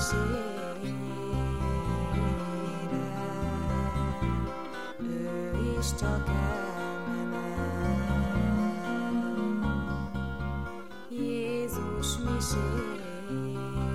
miséjére, ő is csak elmemel. Jézus miséjére,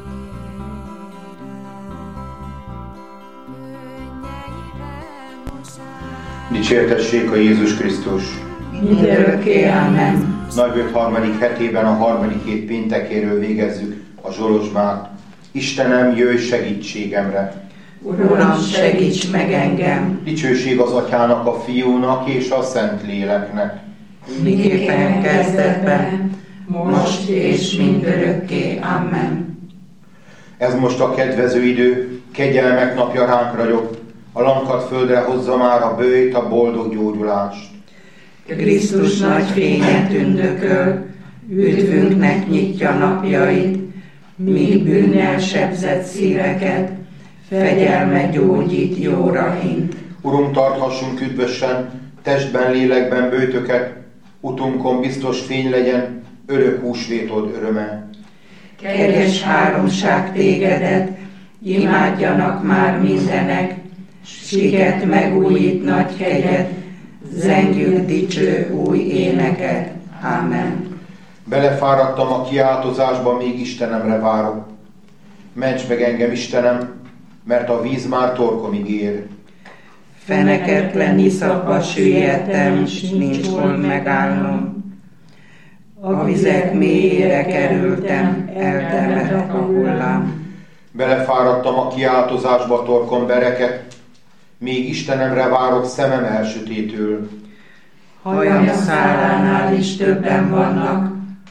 könnyeivel mosál. Dicsértessék a Jézus Krisztus! Mindörökké, amen. Nagybőt harmadik hetében a harmadik hét péntekéről végezzük a zsolozsmát. Istenem, jöjj segítségemre! Uram, segíts meg engem! Dicsőség az Atyának, a Fiúnak és a Szentléleknek. Miképpen kezdetben, most és mindörökké, amen. Ez most a kedvező idő, kegyelmek napja ránk ragyog. A lankat földre hozza már a böjt, a boldog gyógyulást. Krisztus nagy fénye tündököl, üdvünknek nyitja napjait, míg bűnnel sebzett szíveket, fegyelme gyógyít, jóra hint. Urunk, tarthassunk üdvösen, testben, lélekben böjtöket, utunkon biztos fény legyen, örök húsvétod öröme. Kegyes háromság tégedet, imádjanak már mindenek, siket megújít nagy kegyed, zengjük dicső új éneket. Amen. Belefáradtam a kiáltozásba, még Istenemre várok. Ments meg engem, Istenem, mert a víz már torkomig ér. Feneketlen iszapba süllyedtem, s nincs hol megállnom. A vizek mélyére kerültem, eltemett a hullám. Belefáradtam a kiáltozásba, torkom bereket, még Istenemre várok, szemem elsötétül. Hajam szálánál is többen vannak,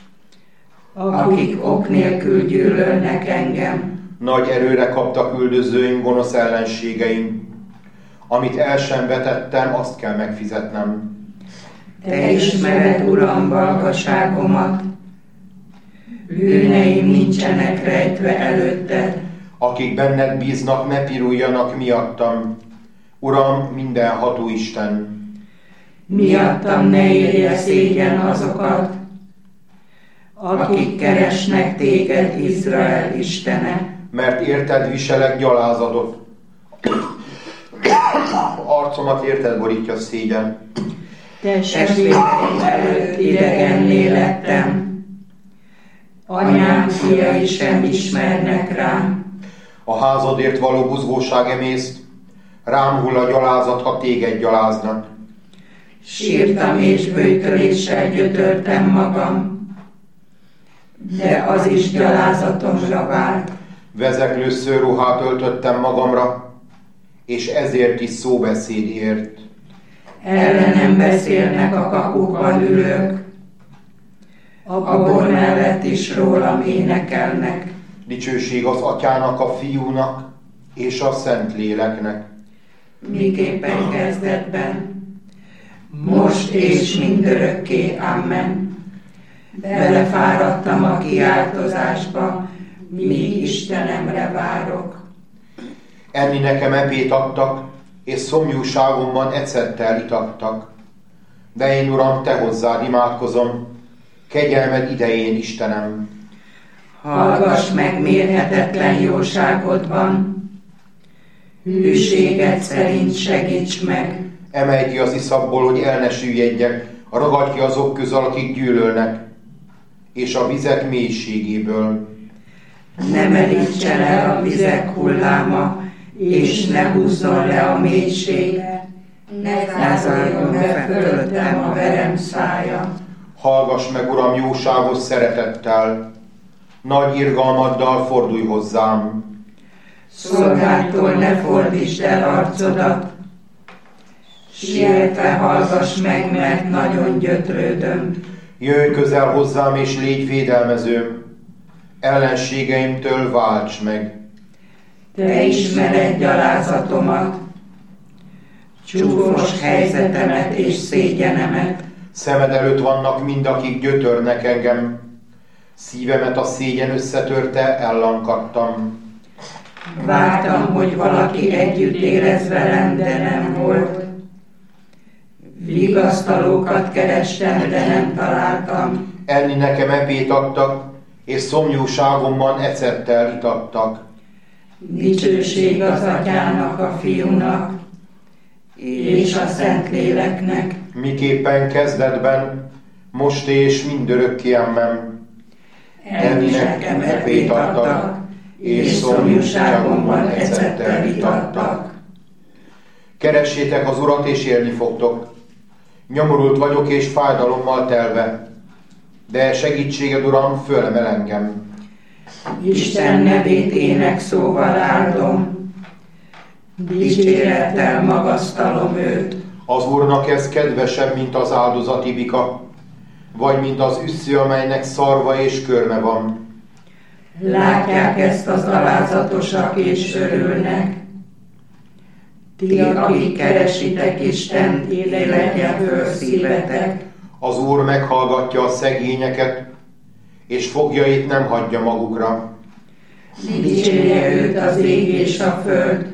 akik ok nélkül gyűlölnek engem. Nagy erőre kaptak üldözőim, gonosz ellenségeim. Amit el sem vetettem, azt kell megfizetnem. Te ismered, Uram, valgaságomat, bűneim nincsenek rejtve előtted. Akik benned bíznak, ne piruljanak miattam. Uram, mindenható Isten! Miattam ne érje szégyen azokat, akik keresnek téged, Izrael Istene. Mert érted viselek gyalázatot. Arcomat érted borítja szégyen. Testvéreim előtt idegenné lettem, anyám fiai sem ismernek rám. A házadért való buzgóság emészt, rám hull a gyalázat, ha téged gyaláznak. Sírtam és böjtöléssel gyötörtem magam, de az is gyalázatomra vált. Vezeklő szőruhát öltöttem magamra, és ezért is szóbeszéd ért. Ellenem beszélnek a kapukban ülők, a bor mellett is rólam énekelnek. Dicsőség az Atyának, a Fiúnak és a Szentléleknek. Miképpen kezdetben, most és mindörökké, amen. Belefáradtam a kiáltozásba, míg Istenemre várok. Enni nekem epét adtak, és szomjúságomban ecettel itattak. De én, Uram, te hozzád imádkozom, kegyelmed idején, Istenem. Hallgass meg mérhetetlen jóságodban, hűséged szerint segíts meg. Emelj ki az iszapból, hogy el ne süllyedjek, ragadj ki azok közül, akik gyűlölnek, és a vizek mélységéből. Ne merítsen el a vizek hulláma, és ne húzzon le a mélység. Ne zárjon be fölöttem a verem szája. Hallgass meg, Uram, jóságos szeretettel, nagy irgalmaddal fordulj hozzám. Szolgáltól ne fordítsd el arcodat, sietve hallgass meg, mert nagyon gyötrődöm. Jöjj közel hozzám, és légy védelmezőm, ellenségeimtől válts meg. Te ismered gyalázatomat, csúfos helyzetemet és szégyenemet. Szemed előtt vannak mind, akik gyötörnek engem. Szívemet a szégyen összetörte, ellankadtam. Vártam, hogy valaki együtt érez velem, de nem volt. Vigasztalókat kerestem, de nem találtam. Enni nekem epét adtak, és szomjúságomban ecettel itattak. Dicsőség az Atyának, a Fiúnak, és a Szentléleknek, miképpen kezdetben, most és mindörökké, amen. enni nekem evét adtak, és szomjúságomban ecettel itattak. Keressétek az Urat, és élni fogtok. Nyomorult vagyok, és fájdalommal telve, de segítséged, Uram, fölemel engem. Isten nevét énekszóval áldom, dicsérettel magasztalom őt. Az Úrnak ez kedvesebb, mint az áldozati bika, vagy mint az üssző, amelynek szarva és körme van. Látják ezt az alázatosak és örülnek. Ti, akik keresitek Istent, legyen föl szívetek. Az Úr meghallgatja a szegényeket, és fogjait nem hagyja magukra. Dicsérje őt az ég és a föld,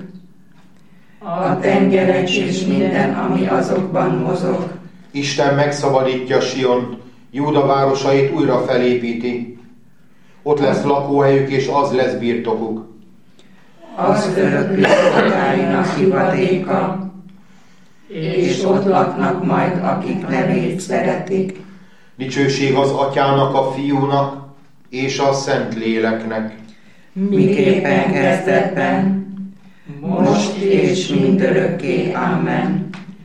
a tengerek és minden, ami azokban mozog. Isten megszabadítja Siont, Júda városait újra felépíti. Ott lesz lakóhelyük, és az lesz birtokuk. Az örökli szolgáinak hivatéka, és ott laknak majd, akik nevét szeretik. Dicsőség az Atyának, a Fiúnak, és a Szentléleknek. Miképpen kezdetben, most és mindörökké, amen.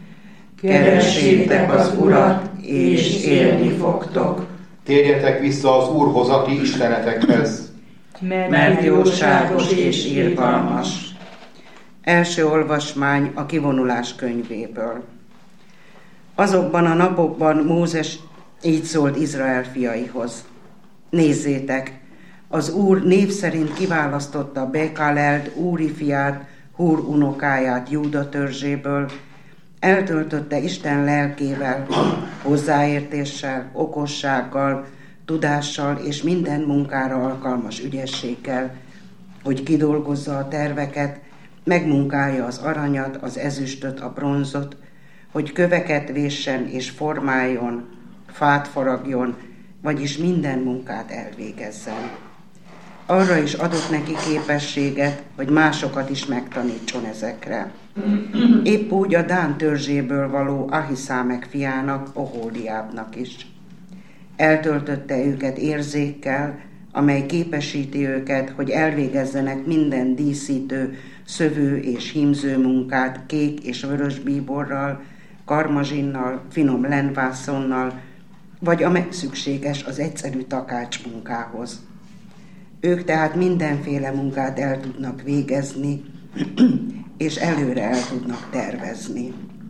Keressétek az Urat, és élni fogtok. Térjetek vissza az Úrhoz, a ti istenetekhez. Mert jóságos és irgalmas. Első olvasmány a Kivonulás könyvéből. Azokban a napokban Mózes így szólt Izrael fiaihoz. Nézzétek, az Úr név szerint kiválasztotta Békalelt, Úri fiát, Húr unokáját Júda törzséből, eltöltötte Isten lelkével, hozzáértéssel, okossággal, tudással és minden munkára alkalmas ügyességgel, hogy kidolgozza a terveket, megmunkálja az aranyat, az ezüstöt, a bronzot, hogy köveket véssen és formáljon, fát faragjon, vagyis minden munkát elvégezzen. Arra is adott neki képességet, hogy másokat is megtanítson ezekre. Épp úgy a Dán törzséből való Ahiszámek fiának, Ohóliábnak is. Eltöltötte őket érzékkel, amely képesíti őket, hogy elvégezzenek minden díszítő, szövő és hímző munkát kék és vörös bíborral, karmazsinnal, finom lenvászonnal, vagy amely szükséges az egyszerű takács munkához. Ők tehát mindenféle munkát el tudnak végezni, és előre el tudnak tervezni.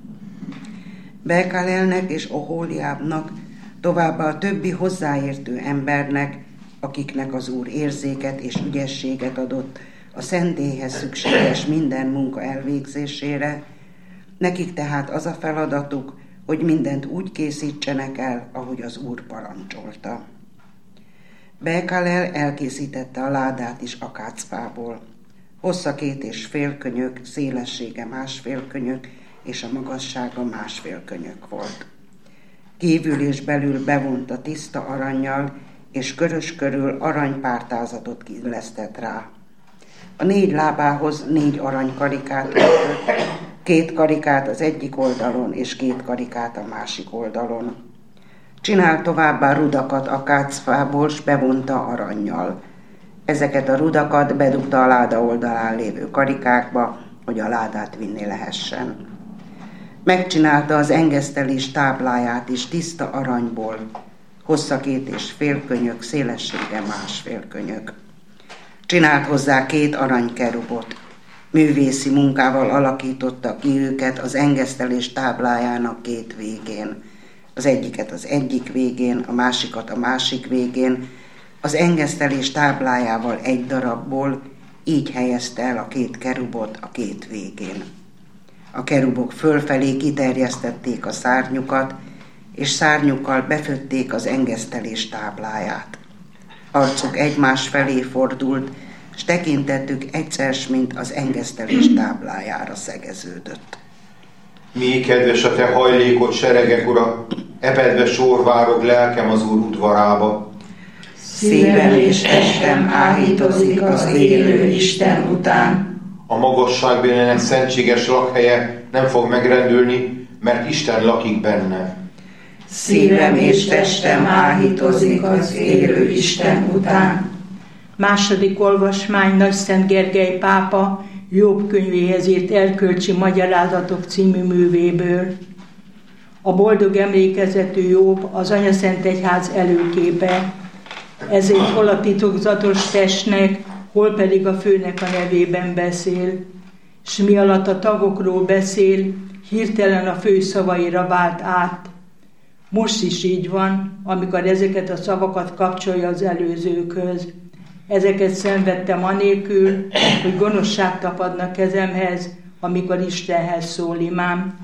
Békalelnek és Ohóliábnak, továbbá a többi hozzáértő embernek, akiknek az Úr érzéket és ügyességet adott a szentélyhez szükséges minden munka elvégzésére, nekik tehát az a feladatuk, hogy mindent úgy készítsenek el, ahogy az Úr parancsolta. Békalel elkészítette a ládát is akácfából. Hossza 2,5 könyök, szélessége 1,5 könyök, és a magassága 1,5 könyök volt. Kívül és belül bevonta tiszta arannyal, és körös körül aranypártázatot illesztett rá. A 4 lábához 4 aranykarikát kötött, 2 karikát az egyik oldalon, és 2 karikát a másik oldalon. Csinált továbbá rudakat akácfából, s bevonta arannyal. Ezeket a rudakat bedugta a láda oldalán lévő karikákba, hogy a ládát vinni lehessen. Megcsinálta az engesztelés tábláját is tiszta aranyból, hossza 2,5 könyök, szélessége 1,5 könyök. Csinált hozzá 2 aranykerubot. Művészi munkával alakította ki őket az engesztelés táblájának 2 végén. Az egyiket az egyik végén, a másikat a másik végén, az engesztelés táblájával egy darabból, így helyezte el a 2 kerubot a 2 végén. A kerubok fölfelé kiterjesztették a szárnyukat, és szárnyukkal befötték az engesztelés tábláját. Arcuk egymás felé fordult, s tekintettük egyszer, mint az engesztelés táblájára szegeződött. Mi kedves a te hajlékot, seregek ura, epedve sorvárog lelkem az Úr udvarába. Szívem és testem áhítozik az élő Isten után. A magasság bűnének szentséges lakhelye nem fog megrendülni, mert Isten lakik benne. Szívem és testem áhítozik az élő Isten után. Második olvasmány Nagyszent Gergely pápa Jobb könyvéhez írt erkölcsi magyarázatok című művéből. A boldog emlékezetű Jobb az Anyaszentegyház előképe, ezért hol a titokzatos testnek, hol pedig a főnek a nevében beszél, s mi alatt a tagokról beszél, hirtelen a fő szavaira vált át. Most is így van, amikor ezeket a szavakat kapcsolja az előzőkhöz. Ezeket szenvedtem anélkül, hogy gonoszság tapadna kezemhez, amikor Istenhez szól imám.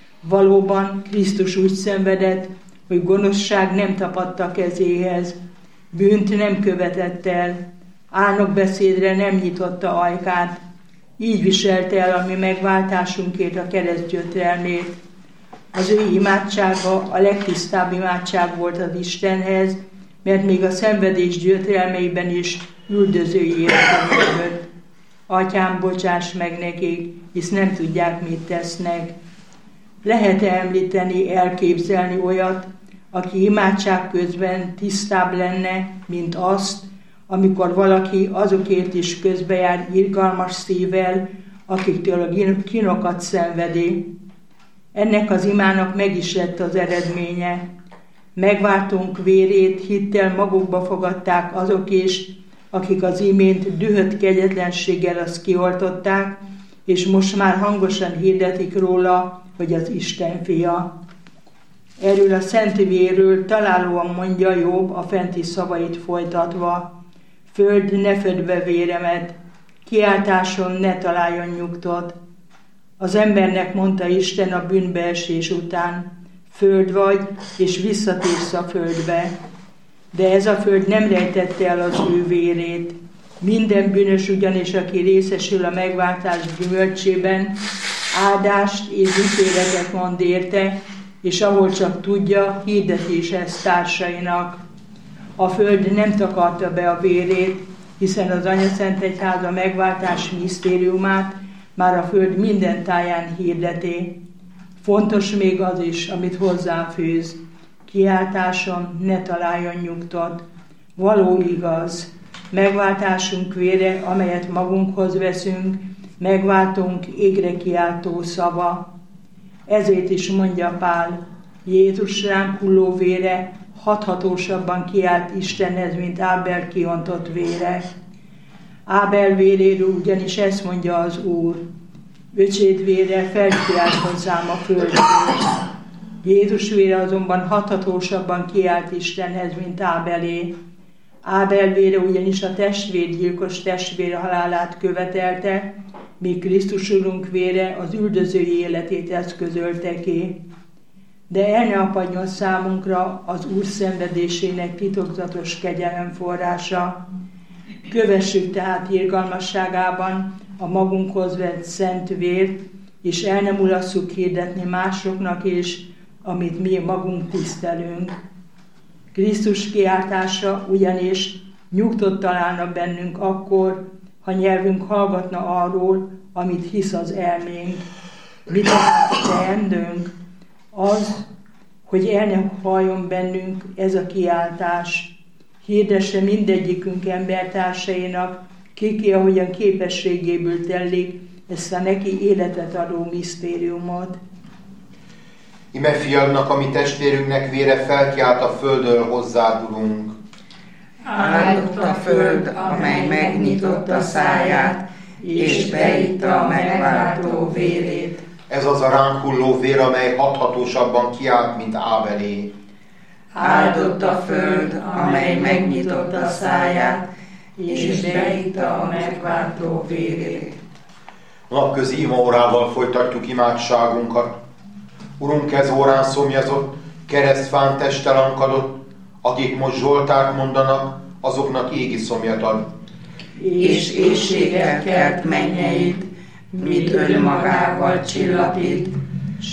Valóban Krisztus úgy szenvedett, hogy gonoszság nem tapadta kezéhez, bűnt nem követett el, álnokbeszédre nem nyitotta ajkát, így viselte el a mi megváltásunkért a keresztgyötrelmét. Az ő imádsága a legtisztább imádság volt az Istenhez, mert még a szenvedés gyötrelmeiben is üldözői élete mögött. Atyám, bocsáss meg nekik, hisz nem tudják, mit tesznek. Lehet-e említeni, elképzelni olyat, aki imádság közben tisztább lenne, mint azt, amikor valaki azokért is közbejár irgalmas szívvel, akiktől a kínokat szenvedi. Ennek az imának meg is lett az eredménye. Megváltunk vérét hittel magukba fogadták azok is, akik az imént dühött kegyetlenséggel azt kioltották, és most már hangosan hirdetik róla, hogy az Isten fia. Erről a szent vérről találóan mondja Jobb a fenti szavait folytatva: Föld, ne född be véremet, kiáltáson ne találjon nyugtot. Az embernek mondta Isten a bűnbeesés után: Föld vagy, és visszatérsz a földbe. De ez a föld nem rejtette el az ő vérét. Minden bűnös ugyanis, aki részesül a megváltás gyümölcsében, áldást és ítéletet mond érte, és ahol csak tudja, hirdeti is ezt társainak. A föld nem takarta be a vérét, hiszen az Anyaszentegyház a megváltás misztériumát már a föld minden táján hirdeti. Fontos még az is, amit hozzáfűz: kiáltáson ne találjon nyugtot. Való igaz, megváltásunk vére, amelyet magunkhoz veszünk, megváltunk égre kiáltó szava. Ezért is mondja Pál: Jézus ránk hulló vére hathatósabban kiált Istenhez, mint Ábel kiontott vére. Ábel véréről ugyanis ezt mondja az Úr: Öcséd vére felkiált hozzám a földről. Jézus vére azonban hathatósabban kiált Istenhez, mint Ábelé. Ábel vére ugyanis a testvérgyilkos testvér halálát követelte, míg Krisztus Urunk vére az üldözői életét eszközölte ki. De el ne apadjon számunkra az Úr szenvedésének titokzatos kegyelem forrása. Kövessük tehát irgalmasságában a magunkhoz vett szent vért, és el nem ulasszuk hirdetni másoknak is, amit mi magunk tisztelünk. Krisztus kiáltása ugyanis nyugtot találna bennünk akkor, ha nyelvünk hallgatna arról, amit hisz az elménk. Mit tehát teendőnk? Az, hogy el ne halljon bennünk ez a kiáltás. Hirdesse mindegyikünk embertársainak, ki ahogyan képességéből tellik ezt a neki életet adó misztériumot. Ime fiadnak, ami testvérünknek vére felkiált a földről hozzád, Urunk. Áldott a föld, amely megnyitotta száját, és beitta a megváltó vérét. Ez az a ránk hulló vér, amely hathatósabban kiált, mint Ábelé. Áldott a föld, amely megnyitotta száját, és beitta a megváltó vérét. Napközi imaórával folytatjuk imádságunkat. Urunk, ez órán szomjazott, keresztfán testtel ankadott, akik most Zsoltárt mondanak, azoknak égi szomjat ad. És éhséggel kelt mennyeit, mit önmagával csillapít,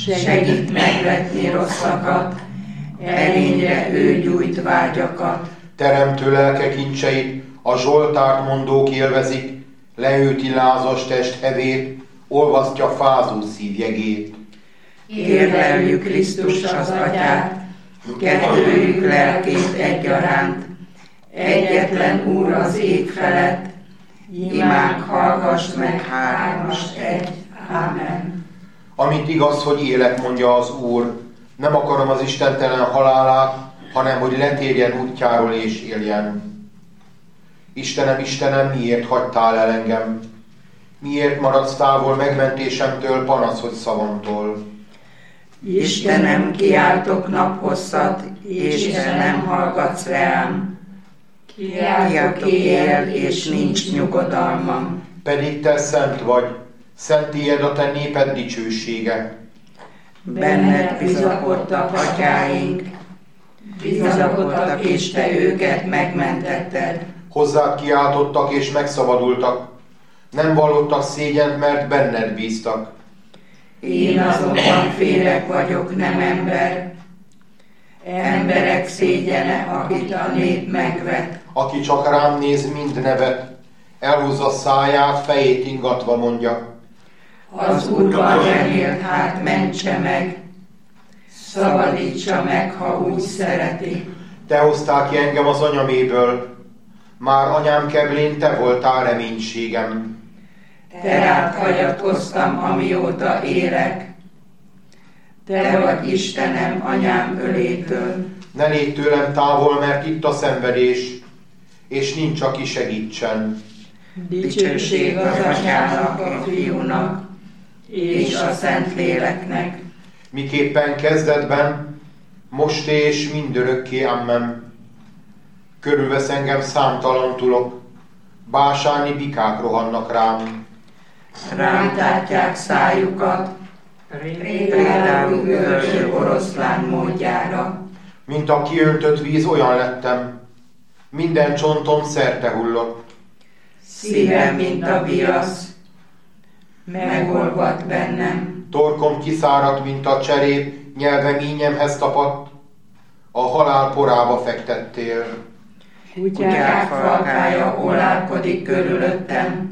segít megvetni rosszakat, erényre ő gyújt vágyakat. Teremtő lelke kincseit a Zsoltárt mondók élvezik, leüti lázas test hevét, olvasztja fázó szív jegét. Érleljük Krisztus az Atyát, kettőjük lelkét egyaránt, egyetlen Úr az ég felett, imánk hallgass meg hármast egy. Ámen. Amit igaz, hogy élek, mondja az Úr, nem akarom az istentelen halálát, hanem hogy letérjen útjáról és éljen. Istenem, Istenem, miért hagytál el engem? Miért maradsz távol megmentésemtől, panaszod szavamtól? Istenem, kiáltok naphosszat, és te nem hallgatsz rám. Kiáltok éjjel, és nincs nyugodalmam. Pedig te szent vagy, szentélyed a te néped dicsősége. Benned bizakodtak atyáink, bizakodtak, és te őket megmentetted. Hozzád kiáltottak és megszabadultak, nem vallottak szégyent, mert benned bíztak. Én azonban féreg vagyok, nem ember. Emberek szégyene, akit a nép megvet. Aki csak rám néz, mind nevet, elhúzza száját, fejét ingatva mondja. Az Úrban remélt, hát mentse meg, szabadítsa meg, ha úgy szereti. Te hoztál ki engem az anyaméből, már anyám keblén te voltál reménységem. Te rád hagyatkoztam, amióta élek. Te vagy Istenem anyám ölétől. Ne légy tőlem távol, mert itt a szenvedés, és nincs, aki segítsen. Dicsőség az Atyának, a Fiúnak, és a Szentléleknek. Miképpen kezdetben, most és mindörökké, amen. Körülvesz engem számtalan tulok, básáni bikák rohannak rám. Rám tátják szájukat, prédáló üvöltő oroszlán módjára. Mint a kiöntött víz, olyan lettem, minden csontom szerte hullott. Szívem, mint a viasz, megolvadt bennem. Torkom kiszáradt, mint a cserép, nyelvem ínyemhez tapadt, a halál porába fektettél. Kutyák falkája olálkodik körülöttem,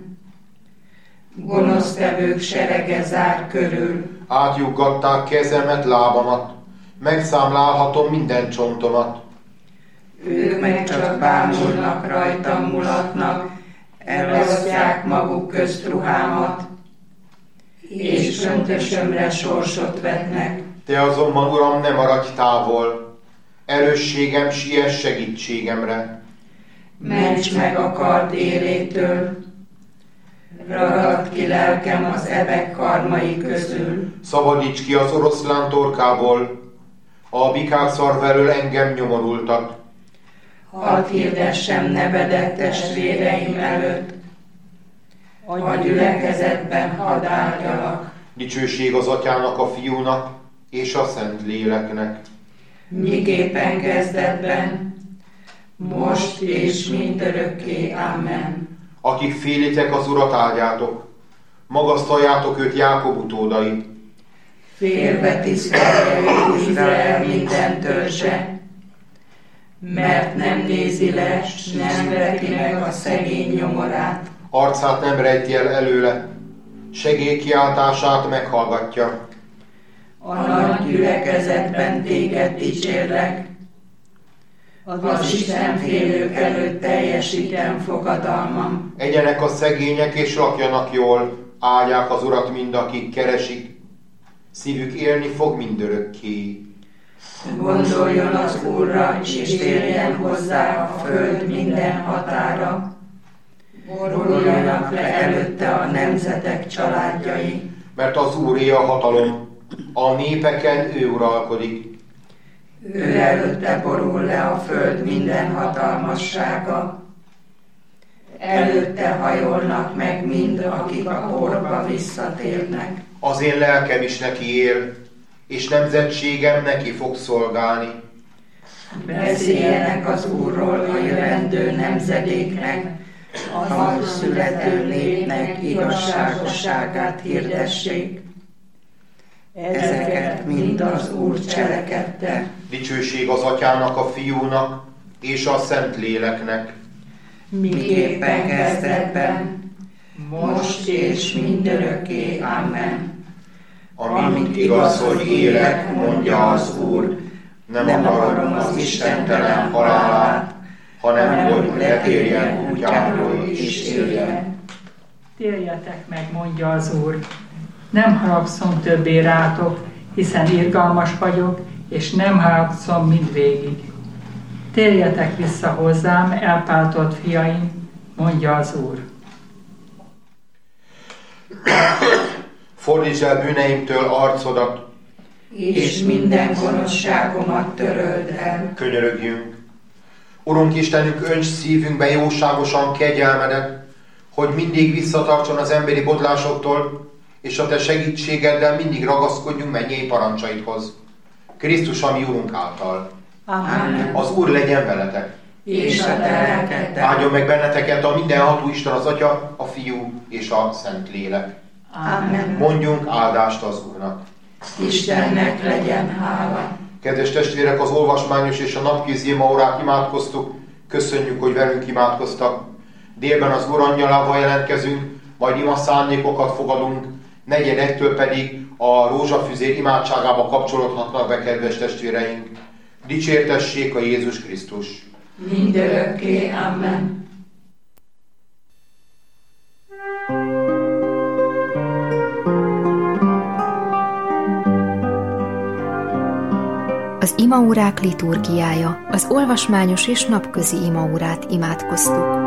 gonosztevők serege zár körül. Átjuggatták kezemet, lábamat, megszámlálhatom minden csontomat. Ők meg csak bámulnak, rajtam mulatnak, elosztják maguk közt ruhámat, és köntösömre sorsot vetnek. Te azonban, Uram, ne maradj távol, erősségem, siess segítségemre. Ments meg a kard érétől, ragadd ki lelkem az ebek karmai közül. Szabadíts ki az oroszlán torkából, a bikák szarv elől engem nyomorultak. Hadd hirdessem nevedet testvéreim előtt, a gyülekezetben hadd áldjalak. Dicsőség az Atyának, a Fiúnak és a Szentléleknek. Miképpen kezdetben, most és mindörökké. Amen. Akik félitek az Urat, áldjátok, magasztaljátok őt, Jákob utódai. Félve tisztelje őt Izrael minden törzse, mert nem nézi le, s nem veti meg a szegény nyomorát. Arcát nem rejti el előle, segélykiáltását meghallgatja. A nagy gyülekezetben téged dicsérlek, az Istenfélők előtt teljesítem fogadalmam. Egyenek a szegények és lakjanak jól, áldják az Urat mind, akik keresik. Szívük élni fog mindörökké. Gondoljon az Úrra, és térjen hozzá a föld minden határa. Boruljanak le előtte a nemzetek családjai. Mert az Úré a hatalom, a népeken ő uralkodik. Ő előtte borul le a föld minden hatalmassága. Előtte hajolnak meg mind, akik a porba visszatérnek. Az én lelkem is neki él, és nemzetségem neki fog szolgálni. Beszéljenek az Úrról a jövendő nemzedéknek, a születő népnek igazságosságát hirdessék. Ezeket mind az Úr cselekedte. Dicsőség az Atyának, a Fiúnak és a Szentléleknek, miképpen kezdetben, most és mindörökké. Amen. Amint igaz, hogy élek, mondja az Úr, nem akarom az istentelen halálát, hanem hogy letérjen útjáról és éljen. Térjetek meg, mondja az Úr, nem haragszom többé rátok, hiszen irgalmas vagyok, és nem haragszom mindvégig. Térjetek vissza hozzám, elpártott fiaim, mondja az Úr. Fordítsd el bűneimtől arcodat, És minden gonoszságomat töröld el. könyörögjünk. Urunk Istenünk, önts szívünkbe jóságosan kegyelmedet, hogy mindig visszatartson az emberi bodlásoktól, és a te segítségeddel mindig ragaszkodjunk mennyei parancsaidhoz. Krisztus, a mi Urunk által. Amen. Az Úr legyen veletek. És a te lelkeddel. Áldjon meg benneteket a mindenható Isten, az Atya, a Fiú és a Szentlélek. Amen. Mondjunk áldást az Úrnak. Istennek legyen hála. Kedves testvérek, az olvasmányos és a napkézi imaórát imádkoztuk. Köszönjük, hogy velünk imádkoztak. Délben az Úr angyalával jelentkezünk, majd ima szándékokat fogadunk. 4-től pedig a rózsafüzér imádságába kapcsolódhatnak be, kedves testvéreink. Dicsértessék a Jézus Krisztus! Mindörökké. Amen. Az imaórák liturgiája, az olvasmányos és napközi imaórát imádkoztuk.